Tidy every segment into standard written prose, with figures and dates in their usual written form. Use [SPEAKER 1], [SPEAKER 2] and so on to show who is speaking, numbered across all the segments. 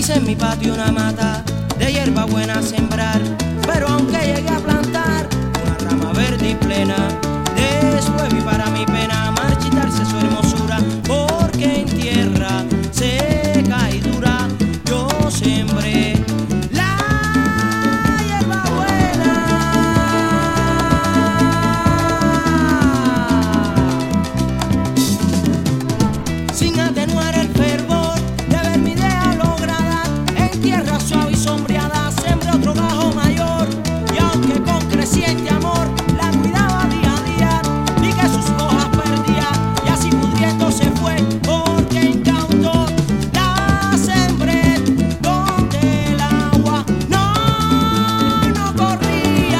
[SPEAKER 1] Quise en mi patio una mata de hierba buena sembrar, pero aunque llegué a plantar una rama verde y plena, después vi para mi pena marchitarse su hermosura, porque en tierra seca y dura yo sembré la hierba buena. Sin atenuar el fervor de ver mi idea lograda, en tierra suave y sombreada sembré otro bajo mayor, y aunque con creciente amor la cuidaba día a día, vi que sus hojas perdía y así pudriendo se fue, porque incauto la sembré donde el agua no corría.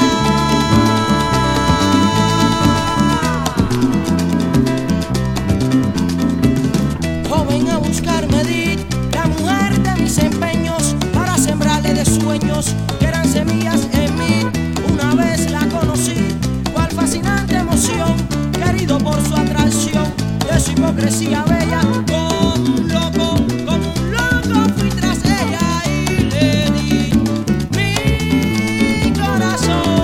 [SPEAKER 1] Joven a buscarme di, la mujer de mis empeños, para sembrarle de sueños que eran semillas en mí. Una vez la conocí, cual fascinante emoción, querido por su atracción, de su hipocresía bella. Como un loco fui tras ella y le di mi corazón.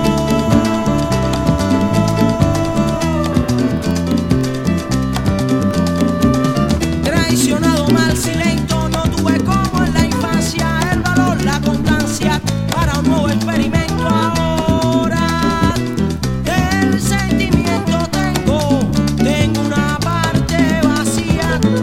[SPEAKER 1] Traicionado, mal, silento, no tuve como en la infancia el valor, la constancia para un nuevo experimento. Ahora el sentimiento tengo una parte vacía.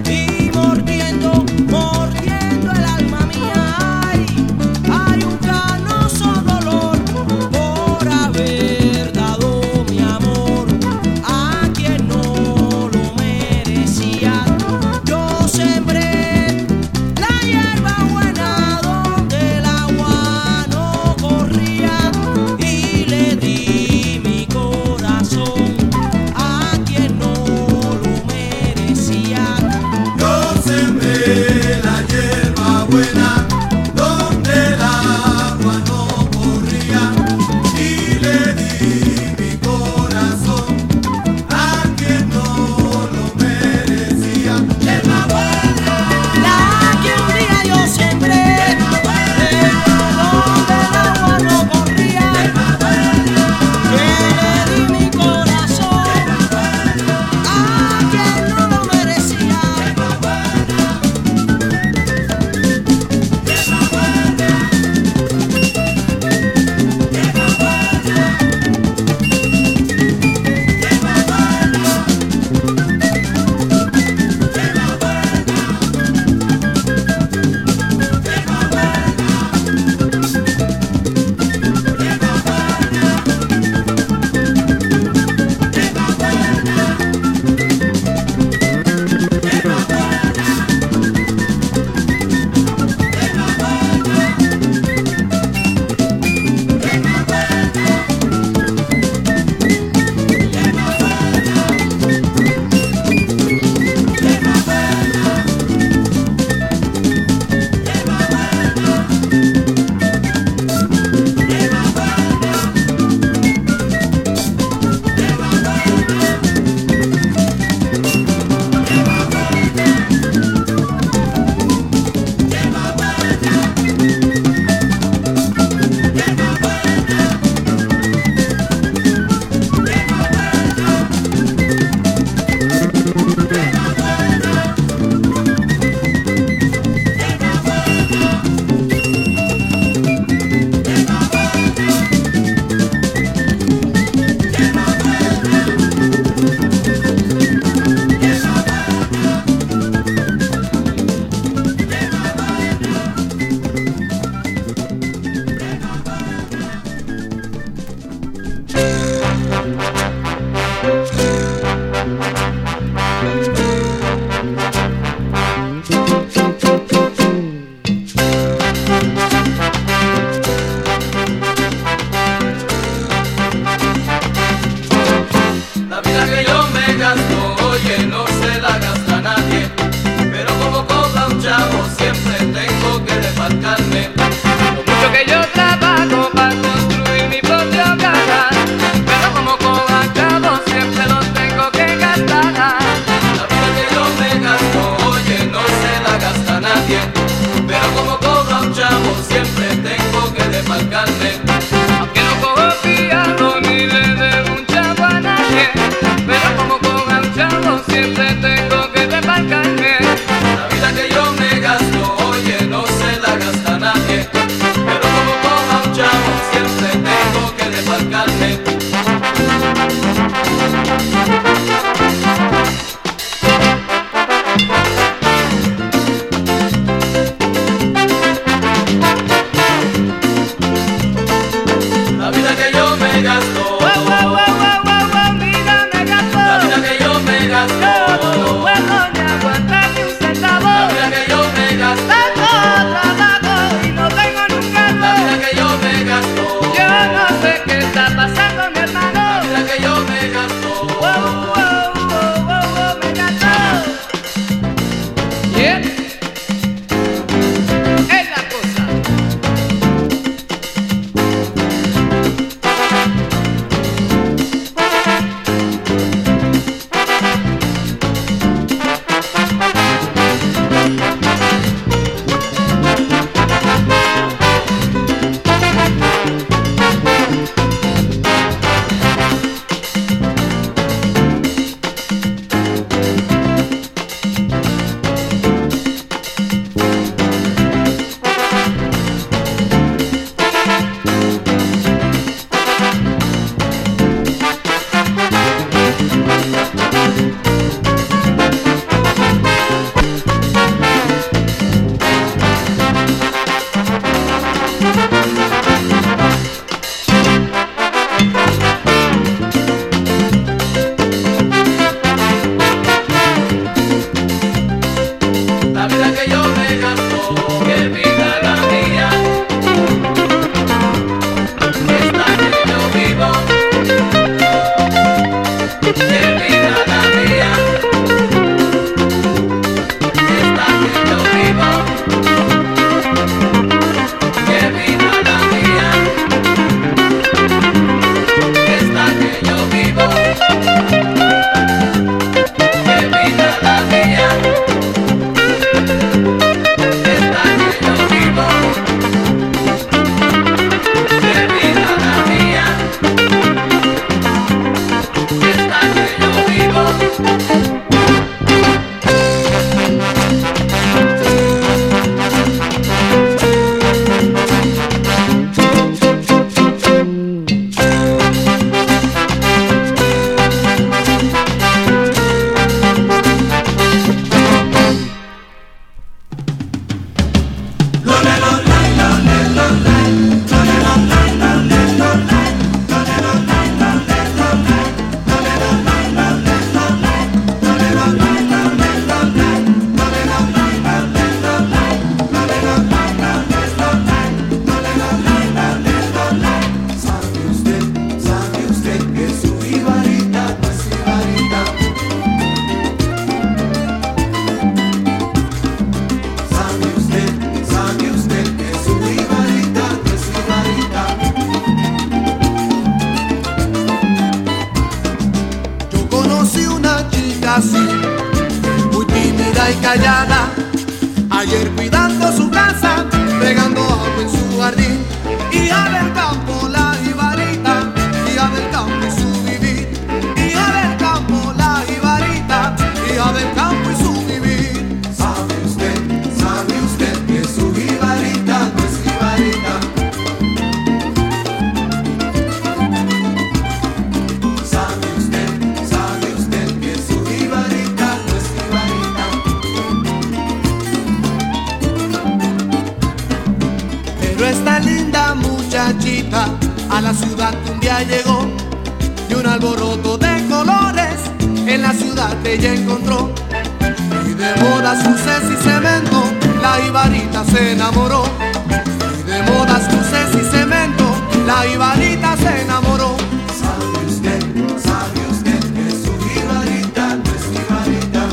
[SPEAKER 2] muchachita a la ciudad que un día llegó, y un alboroto de colores en la ciudad ella encontró. Y de bodas, luces y cemento, la ibarita se enamoró. Y de bodas, luces y cemento, la ibarita se enamoró. ¿Sabe usted que su ibarita no es ibarita?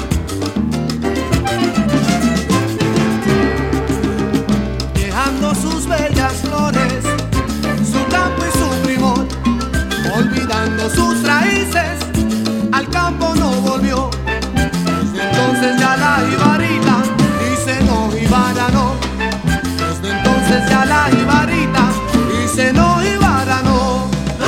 [SPEAKER 2] Dejando sus bellas flores, su campo y su primor, olvidando sus raíces, al campo no volvió. Desde entonces ya la ibarita dice no, ibara no. Desde entonces ya la ibarita dice no, ibara no.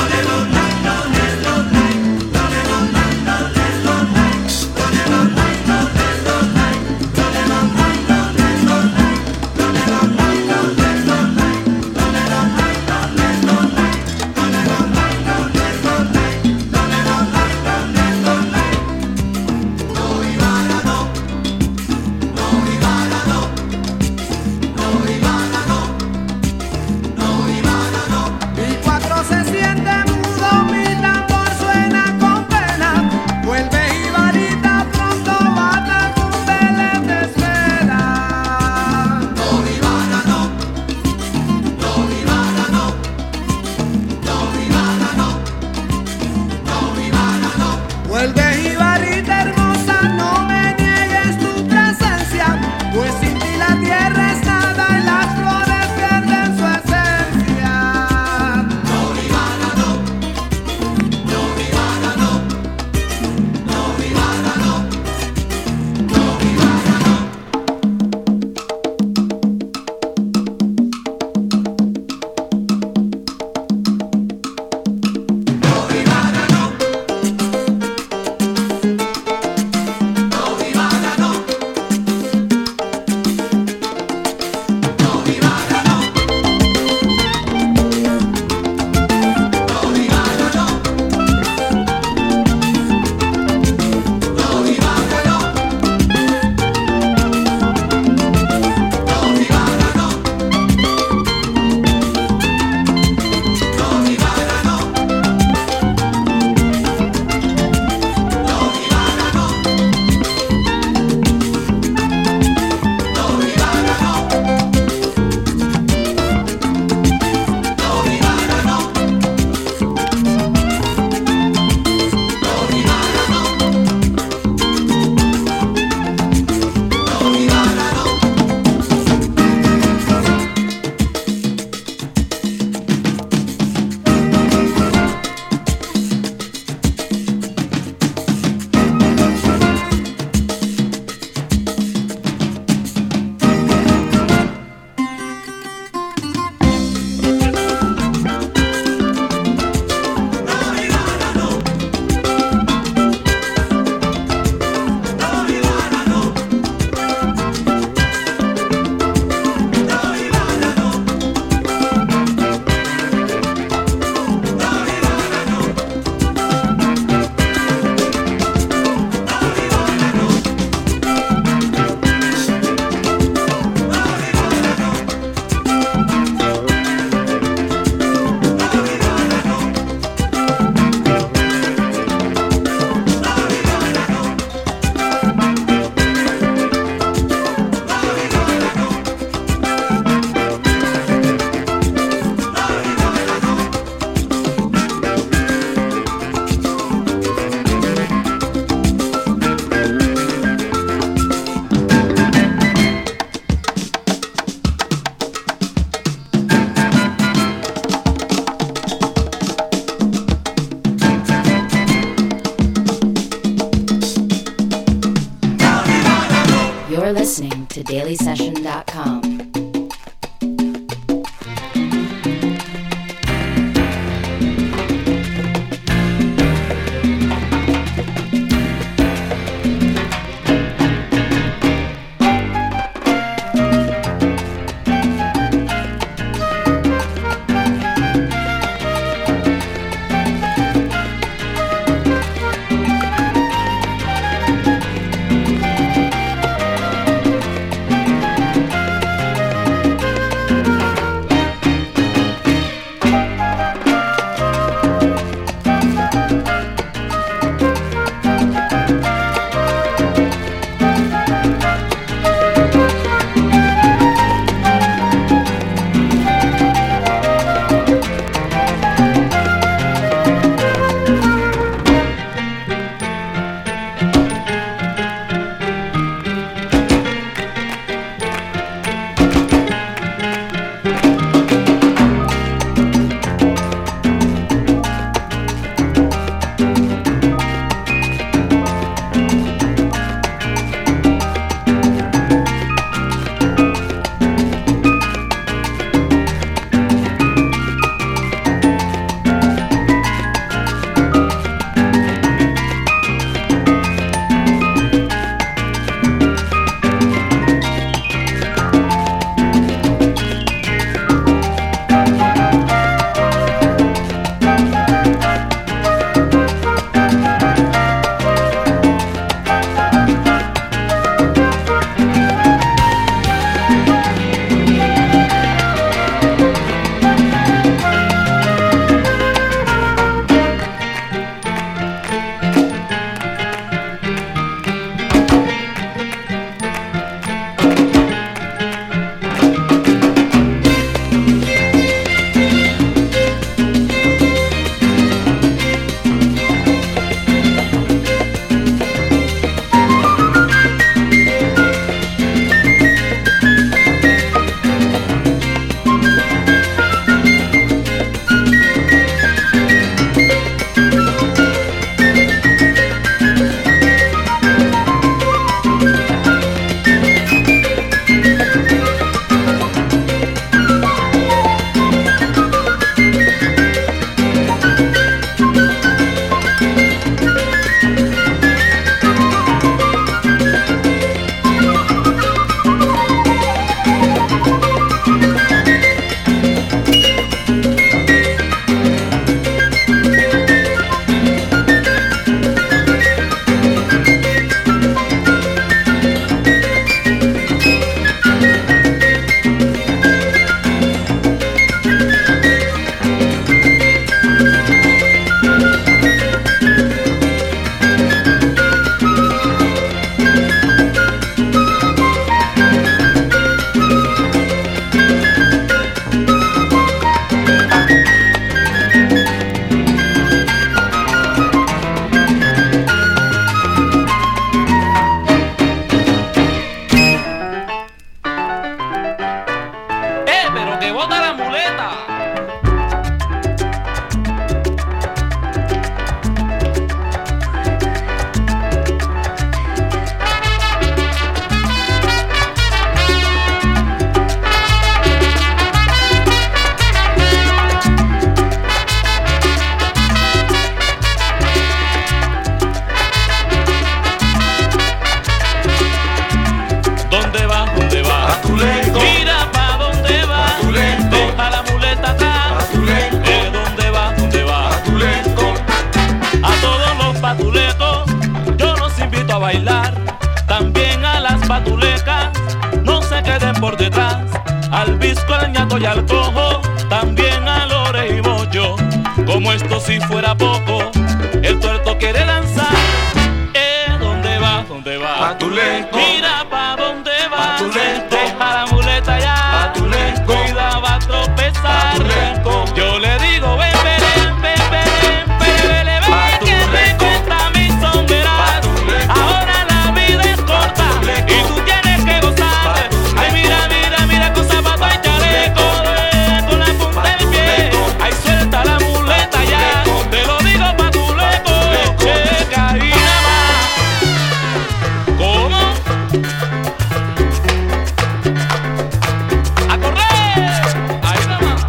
[SPEAKER 3] You're listening to dailysession.com.
[SPEAKER 4] ñato y al cojo, también a lores y bollo. Como esto si fuera poco, el tuerto quiere lanzar. ¿Dónde va? ¿Dónde va?
[SPEAKER 5] Patuleco.
[SPEAKER 4] Mira pa' dónde va.
[SPEAKER 5] Patuleco.
[SPEAKER 4] Deja la muleta ya.
[SPEAKER 5] Patuleco.
[SPEAKER 4] Cuida, va a tropezar.
[SPEAKER 5] Patuleco.
[SPEAKER 4] Yo le digo, ven, ven, ven, ven, ven, ven, ven, que rico está mi sombrera.
[SPEAKER 5] Patuleco.
[SPEAKER 4] Ahora la vida es corta y tú tienes que gozar. Ay, mira, mira, mira con zapato y chaleco, con la punta del pie. Ay, suelta la muleta ya. Te lo digo Patuleco. Checa ahí nada más. ¿Cómo? ¡A correr! Ahí nada más.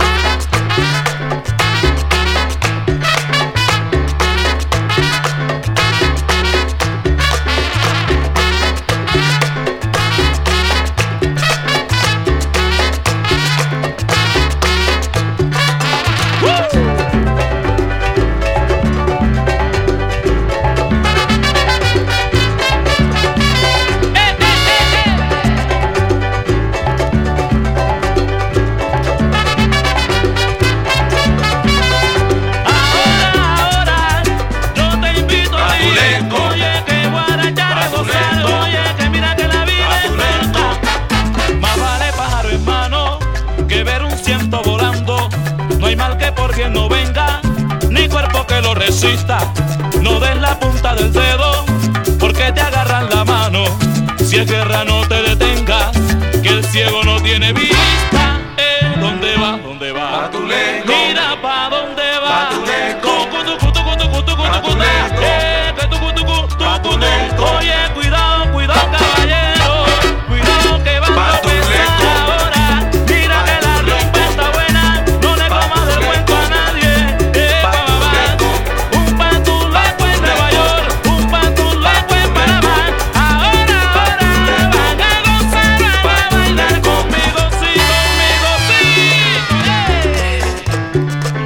[SPEAKER 4] Ahora, yo te invito a ir.
[SPEAKER 5] Patuleco.
[SPEAKER 4] Oye, que guarachar a gozar.
[SPEAKER 5] Patuleco.
[SPEAKER 4] Oye, que mira que la vida es
[SPEAKER 5] Patuleco.
[SPEAKER 4] corta. Más vale pájaro en mano que ver un ciento volando. No hay mal que por bien no venga, ni cuerpo que lo resista. No des la punta del dedo, porque te agarran la mano. Si es guerra no te detengas, que el ciego no tiene vista. ¿Dónde va? ¿Dónde va?
[SPEAKER 5] Patuleco.
[SPEAKER 4] Mira pa' dónde va.
[SPEAKER 5] Patuleco.
[SPEAKER 4] Tucu, tucu, tucu, tucu, tucu, tucu,
[SPEAKER 5] Patuleco.
[SPEAKER 4] que tucu, tucu, tucu, tucu.
[SPEAKER 5] Patuleco.
[SPEAKER 4] Oye, cuidado, cuidado, caballero. Cuidado que va a tropezar
[SPEAKER 5] Patuleco.
[SPEAKER 4] ahora. Mira que la rumba está buena. No le comas del cuento a nadie.
[SPEAKER 5] Patuleco.
[SPEAKER 4] Un patuleco en Nueva York, un patuleco en Panamá. Ahora van a gozar, van a bailar conmigo, sí, conmigo, sí.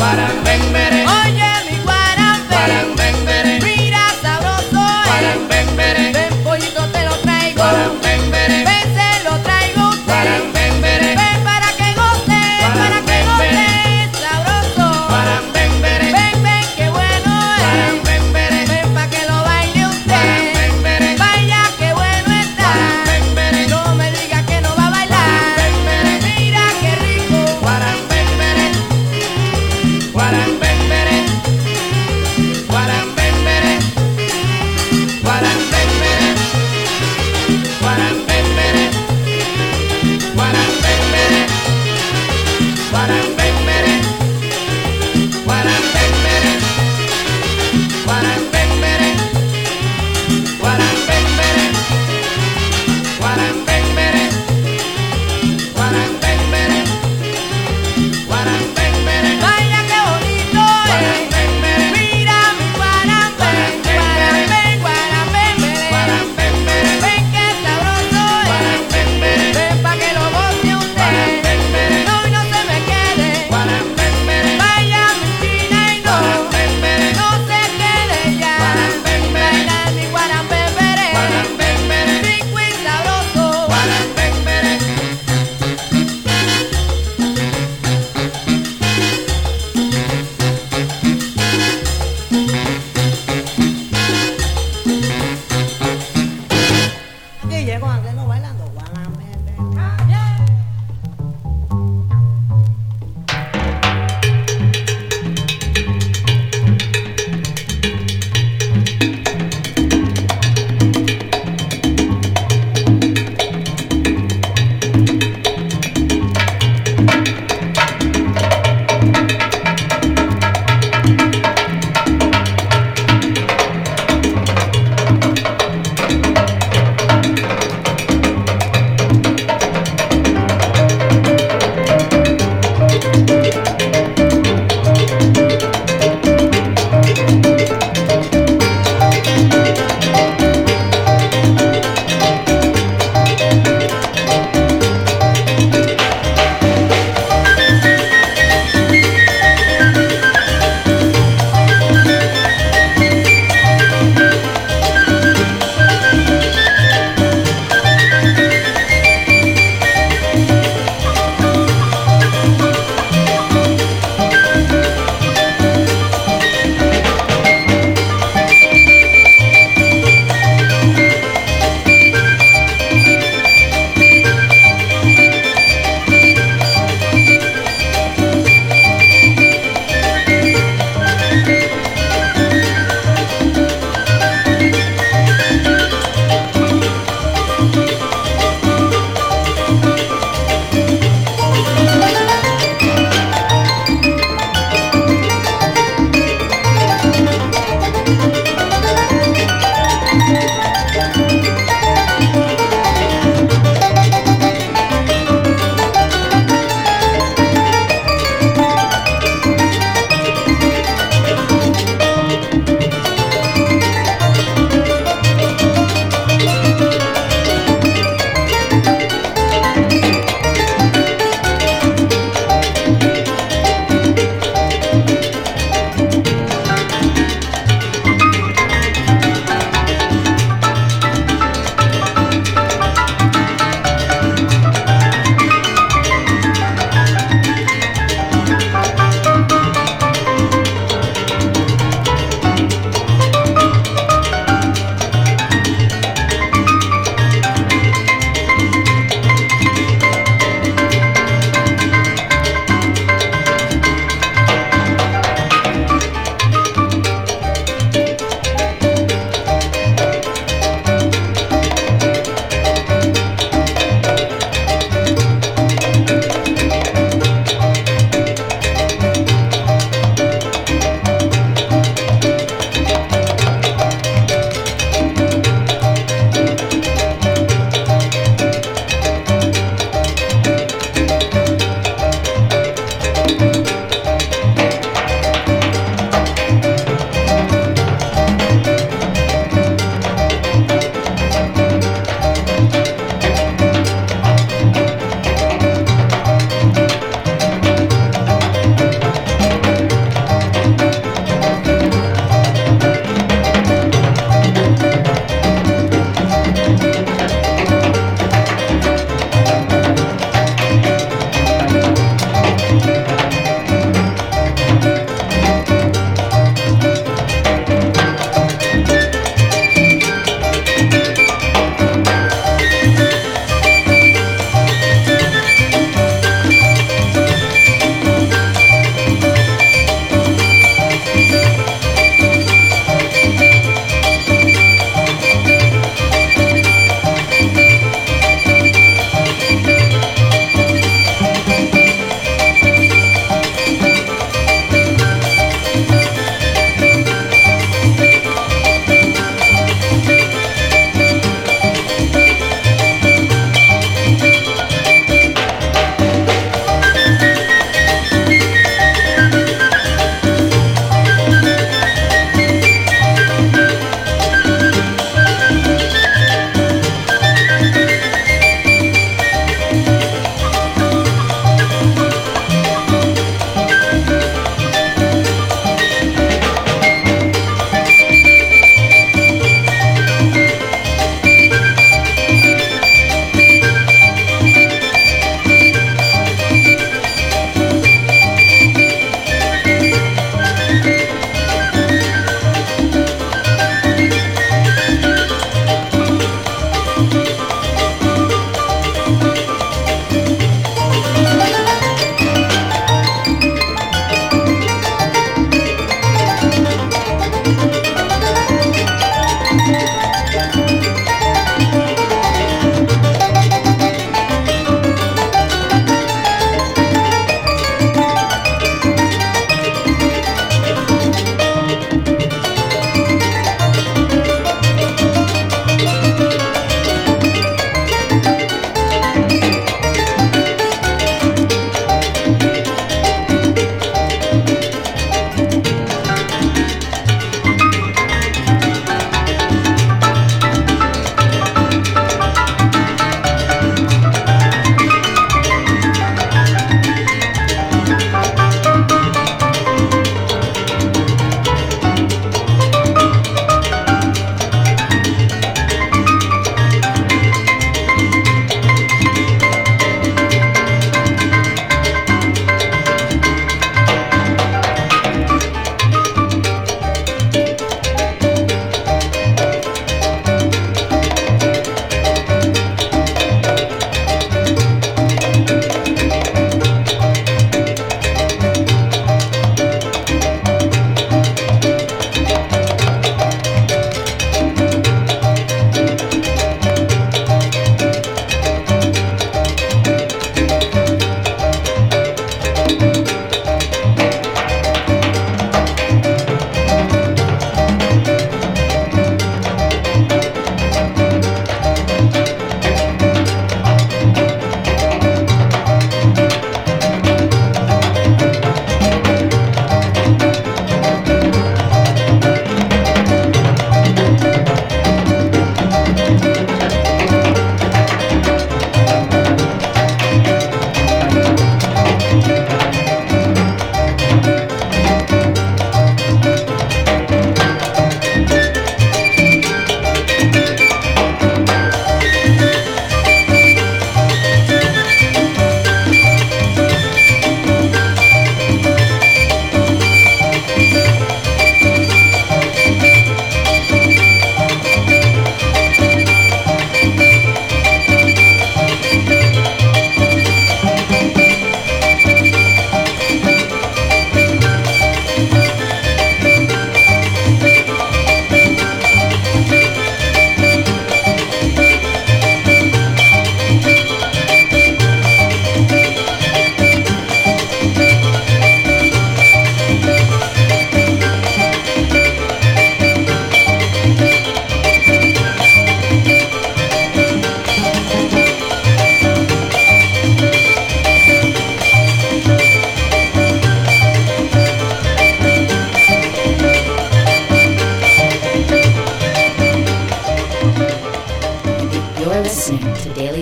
[SPEAKER 2] Guarambembere,
[SPEAKER 6] Oye mi guarambe,
[SPEAKER 2] guarambembere,
[SPEAKER 6] mira sabroso es.
[SPEAKER 2] guarambembere,
[SPEAKER 6] Ven pollito te lo traigo,
[SPEAKER 2] guarambembere,
[SPEAKER 6] ven se lo traigo a usted.
[SPEAKER 2] guarambembere,
[SPEAKER 6] Ven para que goce, sabroso.
[SPEAKER 2] guarambembere,
[SPEAKER 6] Ven que bueno es.
[SPEAKER 2] guarambembere,
[SPEAKER 6] Ven pa' que lo baile usted.
[SPEAKER 2] guarambembere,
[SPEAKER 6] Vaya que bueno está.
[SPEAKER 2] guarambembere,
[SPEAKER 6] No me diga que no va a bailar. Mira qué rico.
[SPEAKER 2] guarambembere, guarambembere.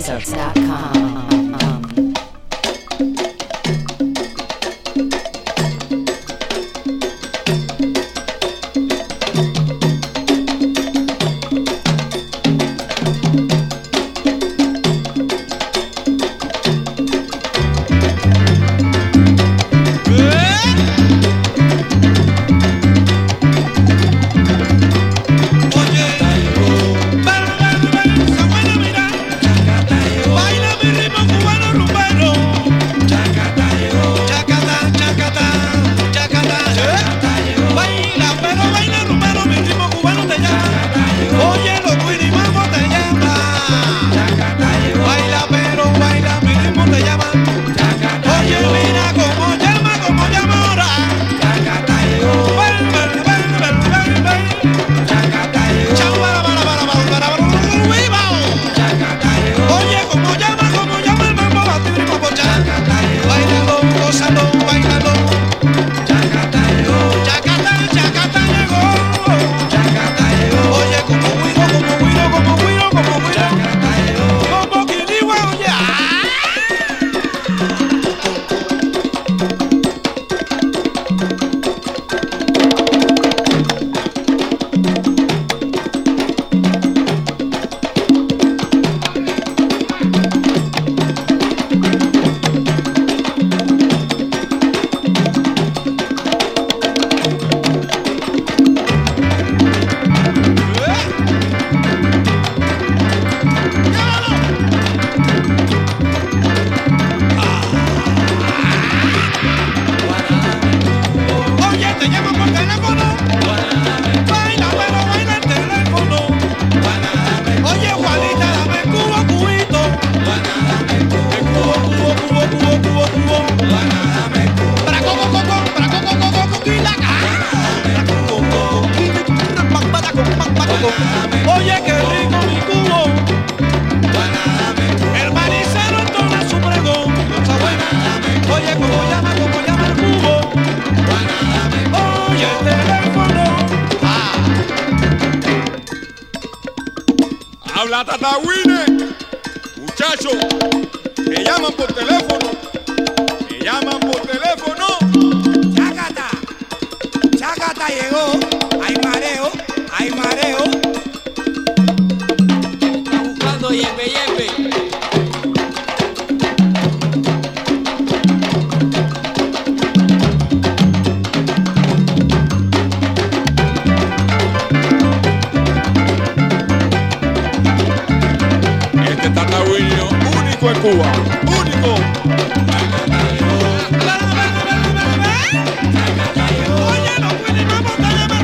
[SPEAKER 3] DailySearch.com.
[SPEAKER 7] Oye, qué rico mi cubo. El manicero entona su pregón. Oye, ¿cómo llama el cubo? Oye, el teléfono.
[SPEAKER 8] Habla Tatawine. Muchachos, me llaman por teléfono. Me llaman por teléfono.
[SPEAKER 7] Chácata. Chácata llegó. Hay mareo. Hay mareo. Está buscando yepe yepe.
[SPEAKER 8] Este Tatawinio único en Cuba. Único.
[SPEAKER 7] Oye, no puede más montaña.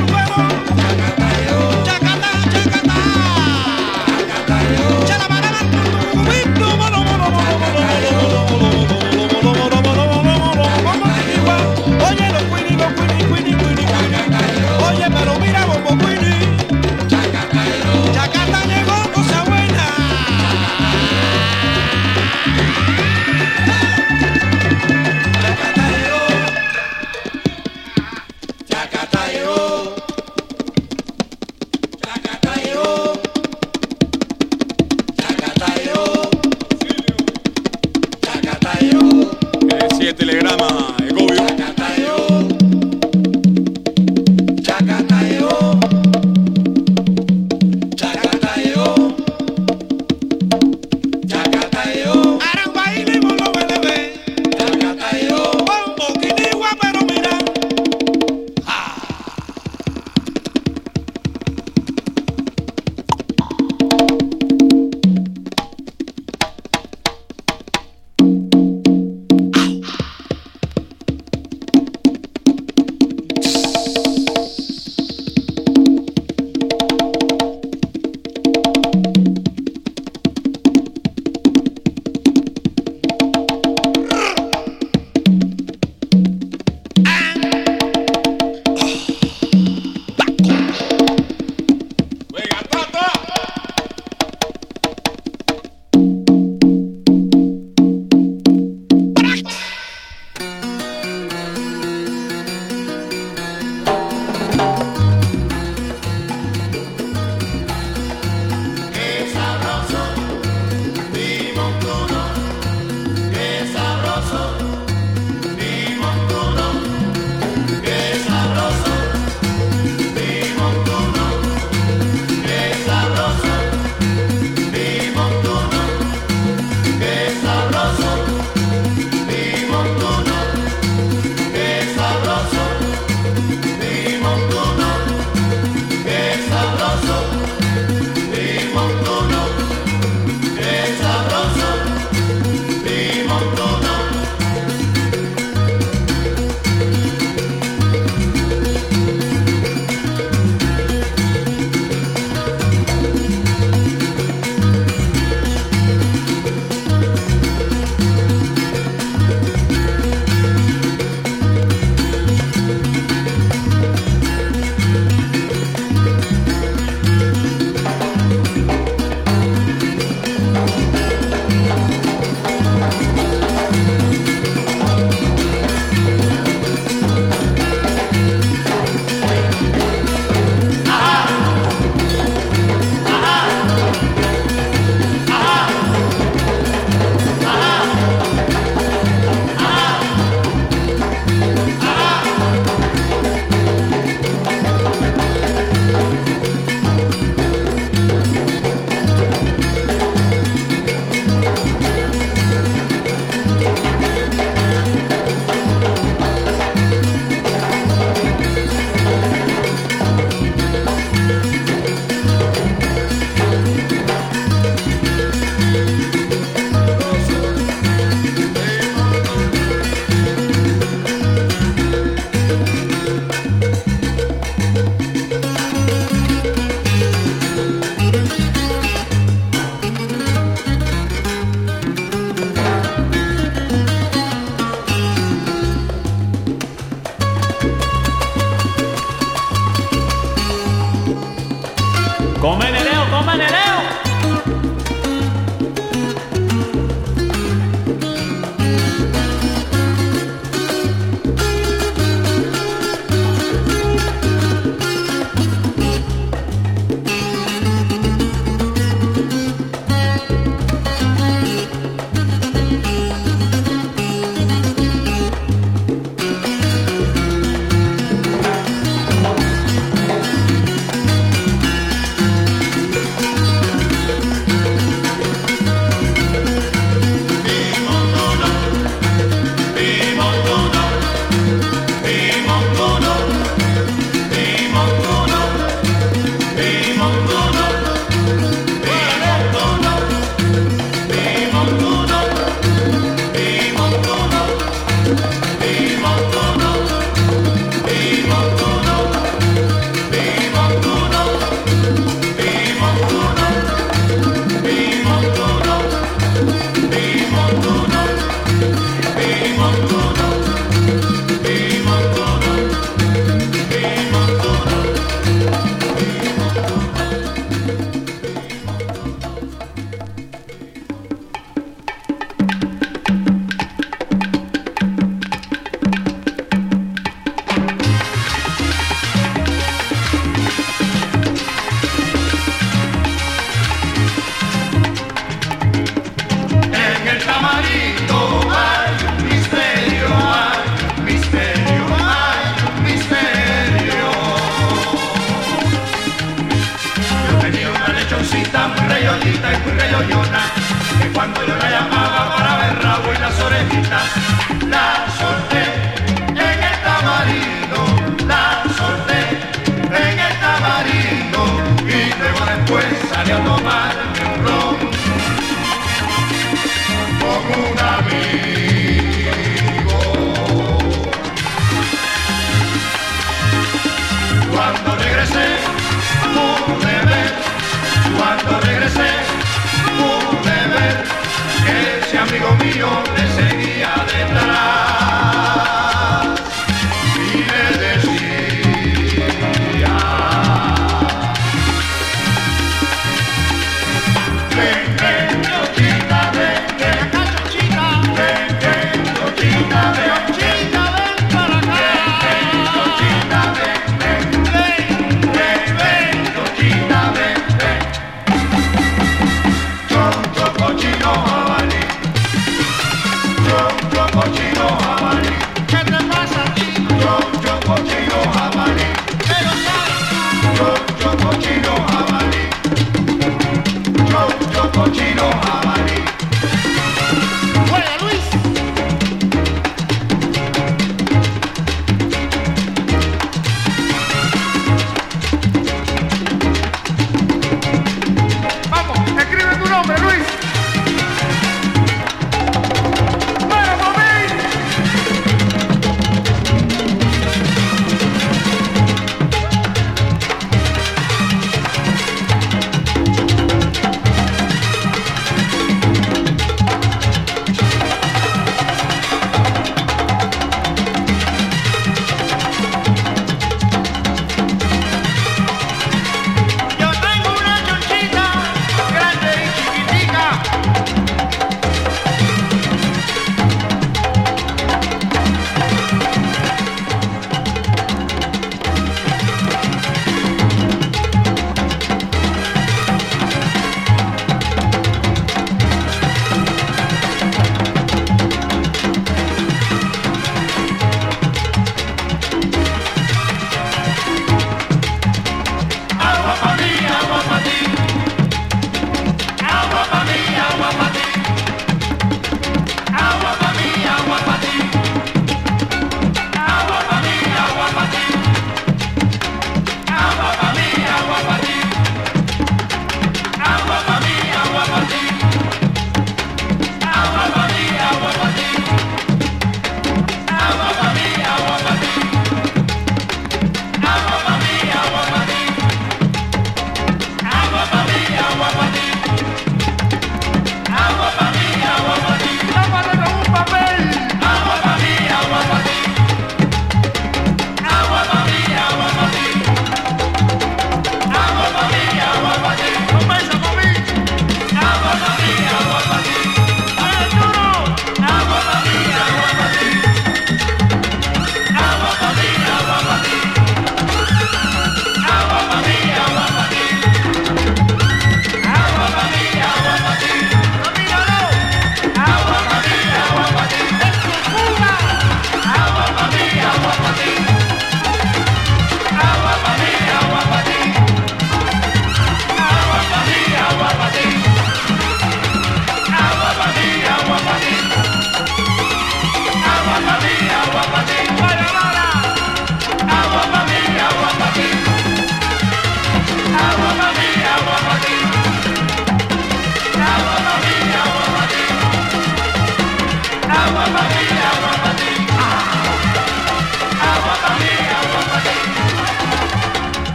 [SPEAKER 4] Come Nereo, come Nereo.
[SPEAKER 9] Yo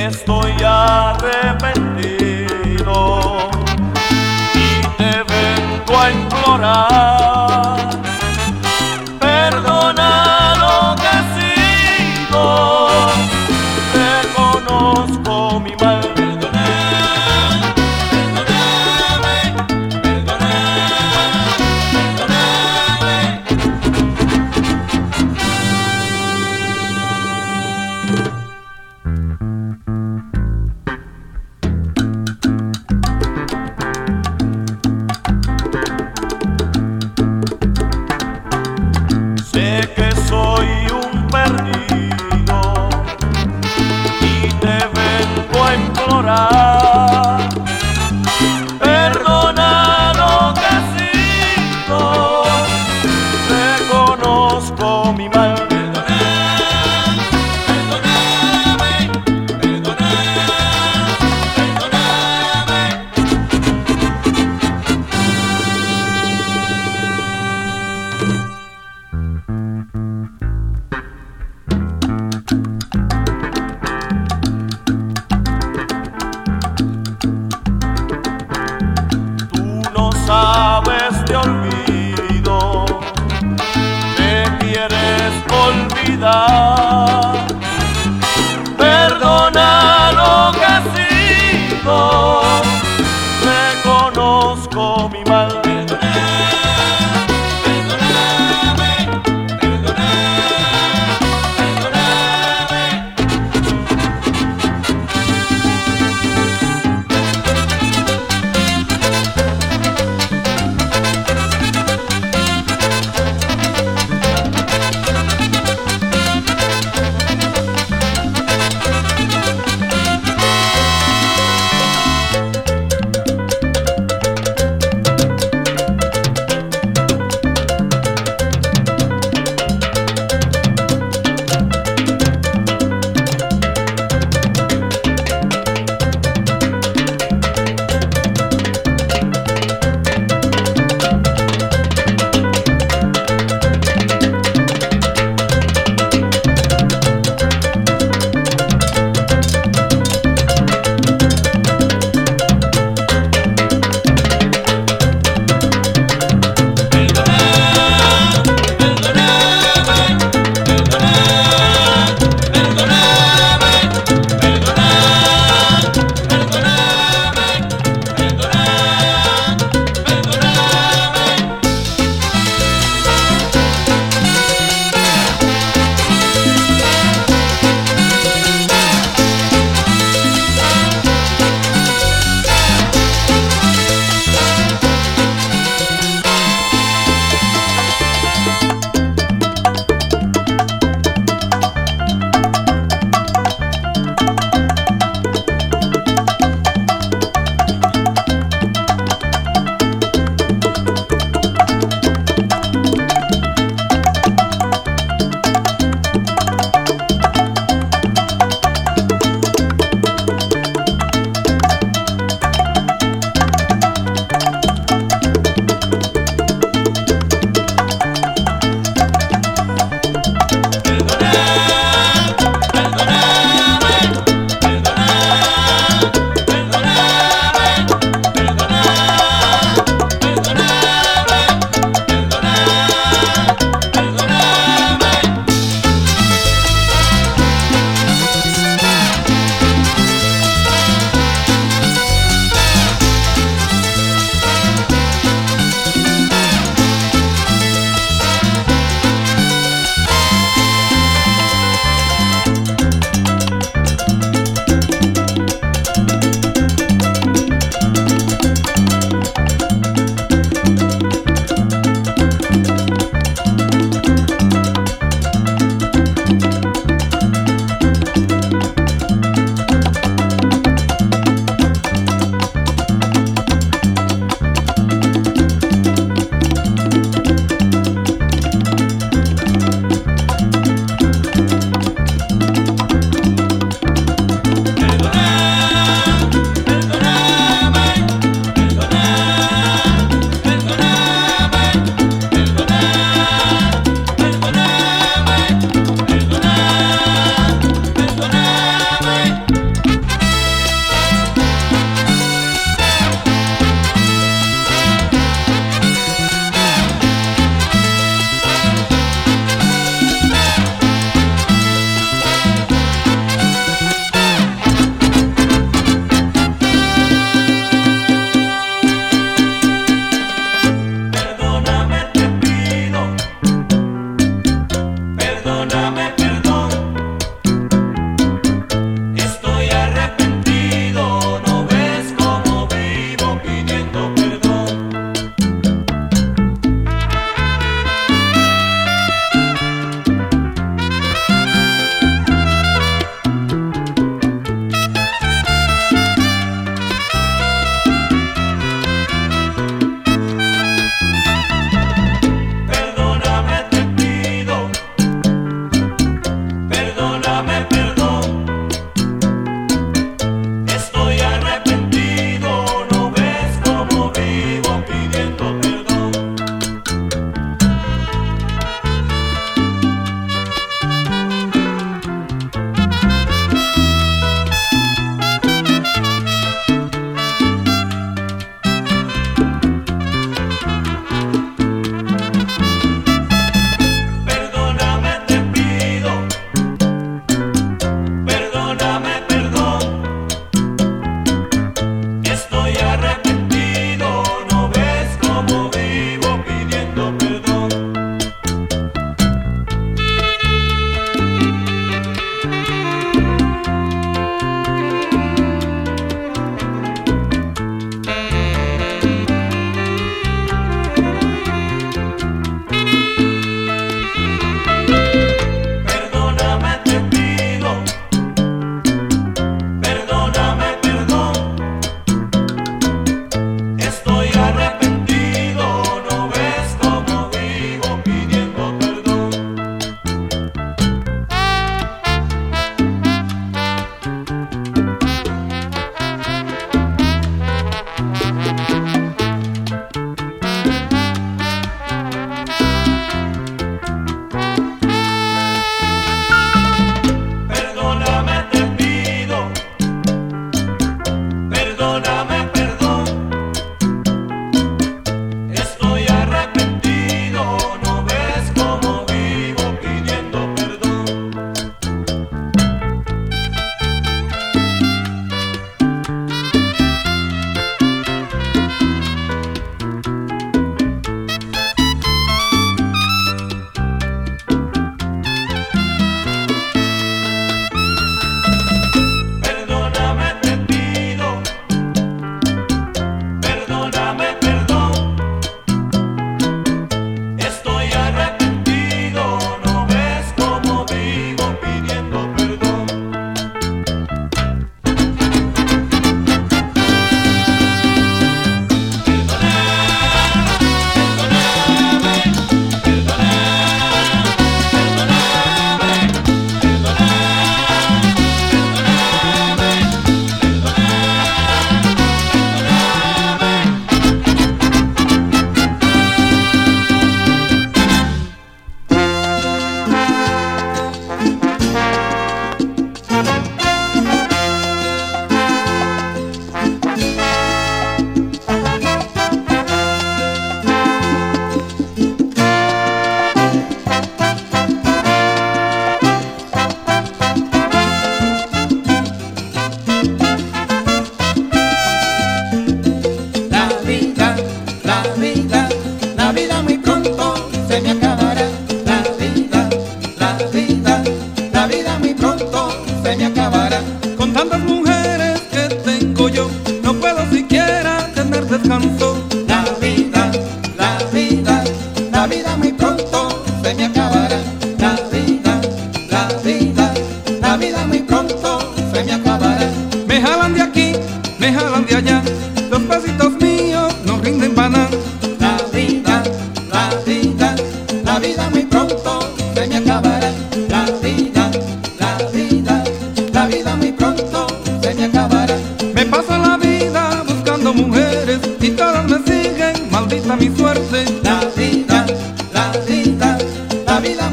[SPEAKER 9] estoy arrepentido y te vengo a implorar. Perdona lo que he sido, reconozco mi mal. Sé que soy un perdido y te vengo a implorar. Perdona lo que he sido, reconozco mi mal. Sabes de olvido, te quieres olvidar. Perdona lo que he sido, reconozco mi mal.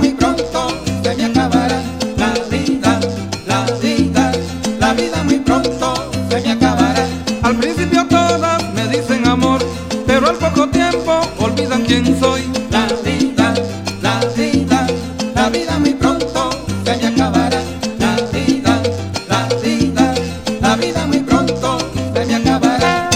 [SPEAKER 2] muy pronto se me acabará. La vida, la vida, la vida muy pronto se me acabará.
[SPEAKER 7] Al principio todas me dicen amor, pero al poco tiempo olvidan quién soy.
[SPEAKER 2] La vida, la vida, la vida muy pronto se me acabará. La vida, la vida, la vida muy pronto se me acabará.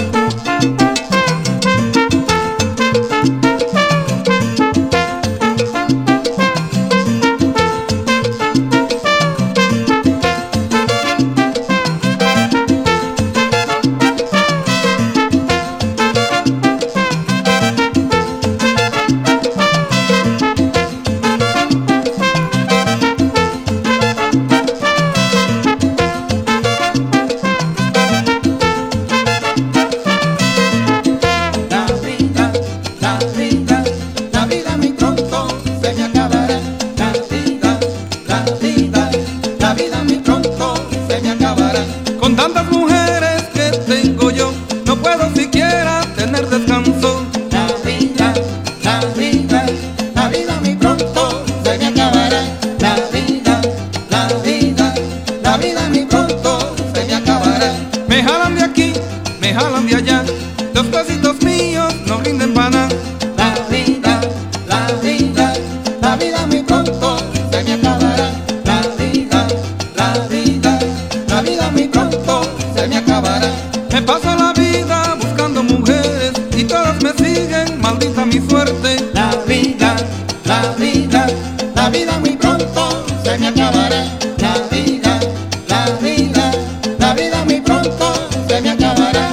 [SPEAKER 7] Con tantas mujeres que tengo yo, no puedo siquiera tener descanso.
[SPEAKER 2] La vida, la vida, la vida muy pronto se me acabará. La vida, la vida, la vida muy pronto se me acabará.
[SPEAKER 7] Me jalan de aquí, me jalan de allá, los pesitos míos no rinden para nada.
[SPEAKER 2] La vida, la vida, la vida muy pronto se me acabará. La vida, la vida, la vida muy pronto se me acabará.
[SPEAKER 7] Me paso la vida buscando mujeres y todas me siguen, maldita mi suerte.
[SPEAKER 2] La vida, la vida, la vida muy pronto se me acabará. La vida, la vida, la vida muy pronto se me acabará.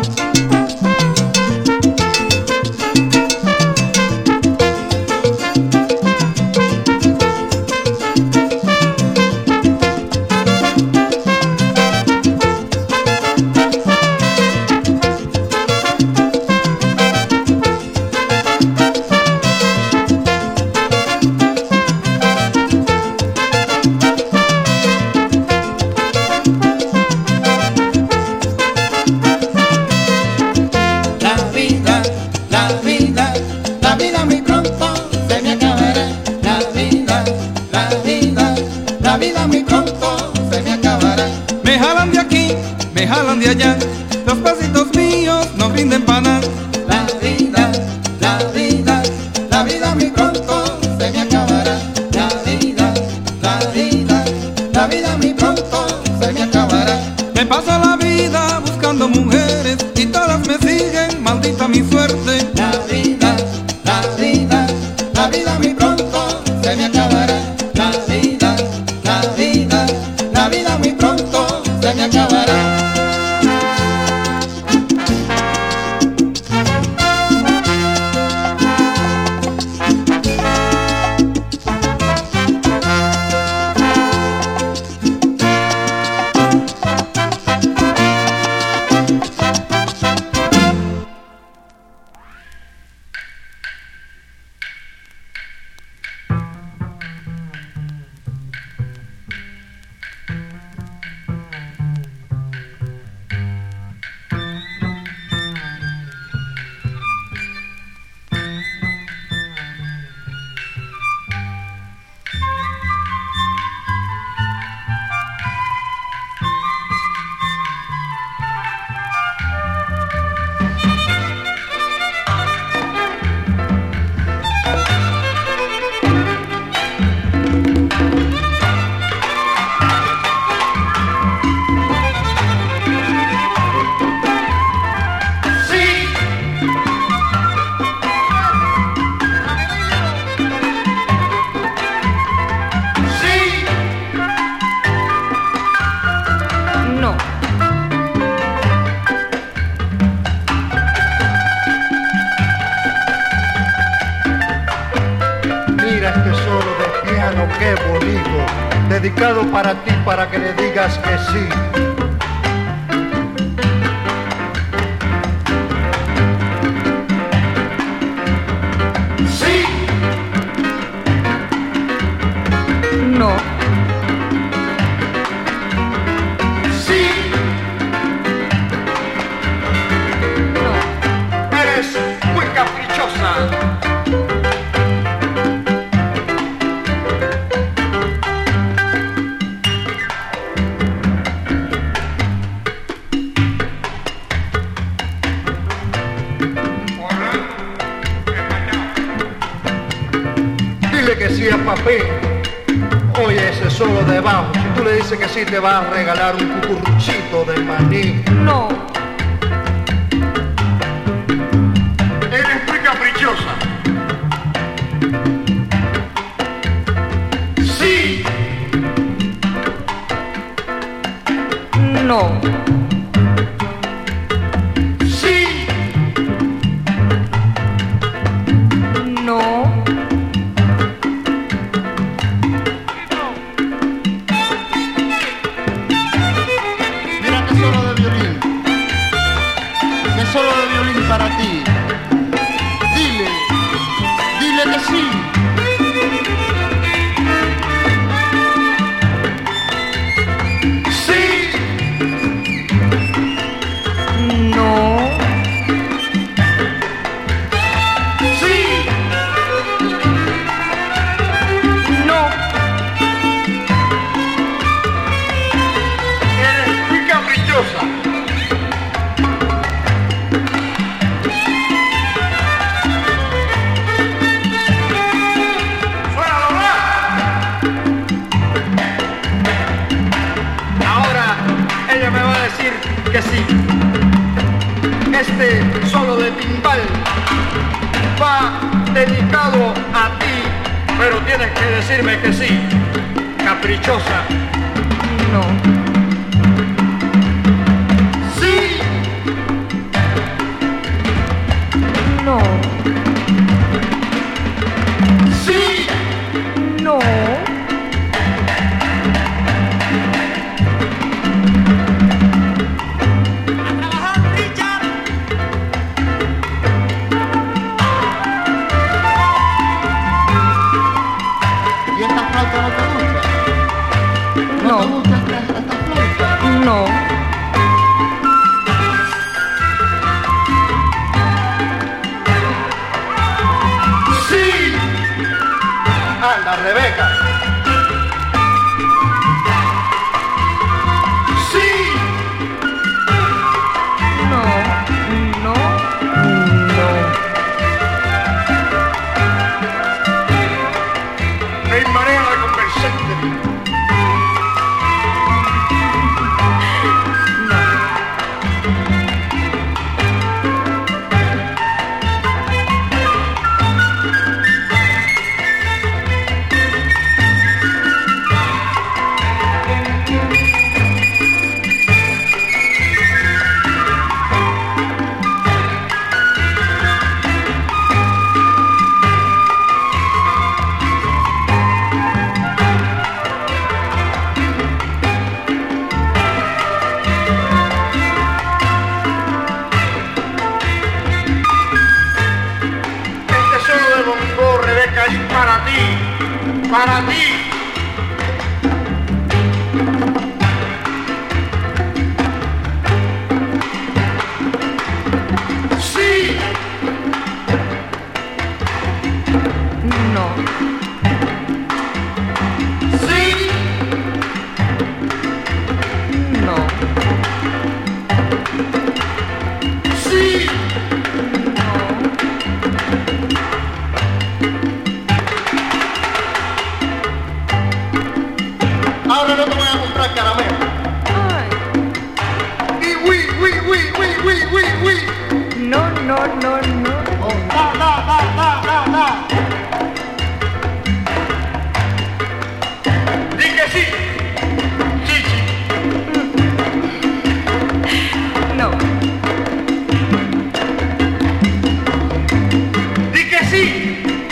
[SPEAKER 2] La vida, la vida, la vida muy pronto se me acabará. La vida, la vida, la vida muy pronto se me acabará.
[SPEAKER 7] Me jalan de aquí, me jalan de allá, los pasitos míos no rinden para nada.
[SPEAKER 2] La vida, la vida, la vida muy pronto se me acabará. La vida, la vida, la vida muy pronto se me acabará.
[SPEAKER 7] Me paso la vida buscando mujeres y todas me siguen, maldita mi suerte.
[SPEAKER 2] La vida, la vida, la vida muy pronto se me acabará. La vida, la vida, la vida muy pronto se me acabará.
[SPEAKER 10] qué bonito, dedicado para ti, para que le digas que sí.
[SPEAKER 2] Sí.
[SPEAKER 6] No.
[SPEAKER 2] Sí.
[SPEAKER 6] No.
[SPEAKER 2] Eres muy caprichosa.
[SPEAKER 10] Oye, ese solo de bajo, si tú le dices que sí, te vas a regalar un cucuruchito de maní.
[SPEAKER 6] No.
[SPEAKER 10] Eres muy caprichosa. Sí.
[SPEAKER 6] No.
[SPEAKER 10] Sí.
[SPEAKER 6] No.
[SPEAKER 10] Mira que solo de violín. Que solo de violín para ti. Dile. Dile que sí. Sí.
[SPEAKER 6] No.
[SPEAKER 10] Sí.
[SPEAKER 6] No.
[SPEAKER 10] Eres muy caprichosa. ¡Fuera a doblar! Ahora ella me va a decir que sí. Este solo de timbal va dedicado a ti, pero tienes que decirme que sí. Caprichosa.
[SPEAKER 6] No.
[SPEAKER 10] Sí.
[SPEAKER 6] No.
[SPEAKER 10] Sí.
[SPEAKER 6] No.
[SPEAKER 10] ¿Y esta flauta no te gusta?
[SPEAKER 6] No.
[SPEAKER 10] ¿No te gusta esta flauta?
[SPEAKER 6] No.
[SPEAKER 10] ¡Sí! ¡Anda, Rebeca! ¡Sí!
[SPEAKER 6] No. No. No.
[SPEAKER 10] No hay manera de convencerte. Este solo de bongo, Rebeca, es para ti. Para ti. ¡Sí!
[SPEAKER 6] No.
[SPEAKER 10] ¡Sí!
[SPEAKER 6] No.
[SPEAKER 10] ¡Sí! Ahora no te voy a comprar caramelo.
[SPEAKER 6] Ay.
[SPEAKER 10] Y oui, oui, oui, oui, oui, oui, oui.
[SPEAKER 6] No, no, no, no.
[SPEAKER 10] Oh, da. Di que sí. Sí, sí.
[SPEAKER 6] No.
[SPEAKER 10] Di que sí.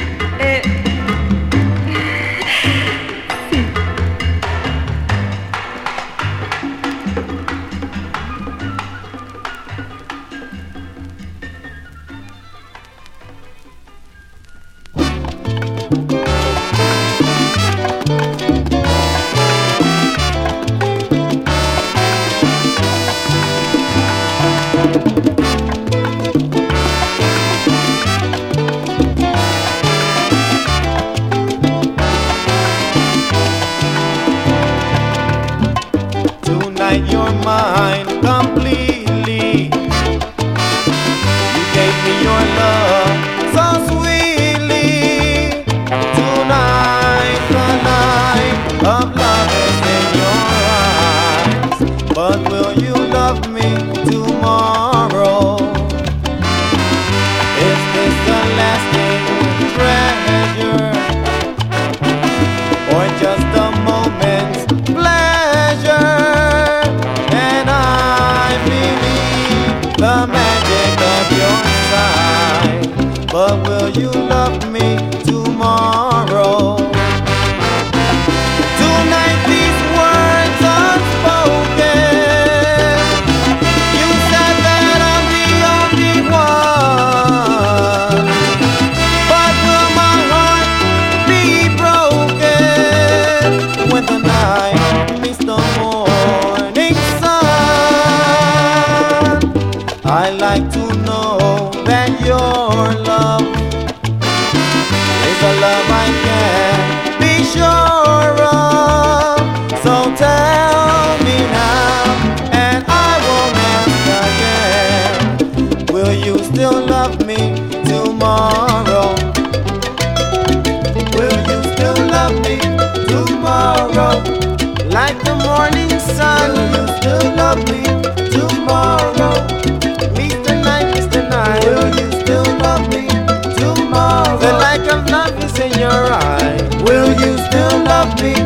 [SPEAKER 9] Tonight you're mine completely. You gave me your love so sweetly. Tonight the night me tomorrow. Tonight these words unspoken. You said that I'm the only one, but will my heart be broken when the night meets the morning sun? I like to know that your love is a love I can be sure of. So tell me now, and I won't ask again. Will you still love me tomorrow? Will you still love me tomorrow? Like the morning sun, will you still love me tomorrow? Mr. Night, will you still love me tomorrow? The light of love is in your eye. Will you still love me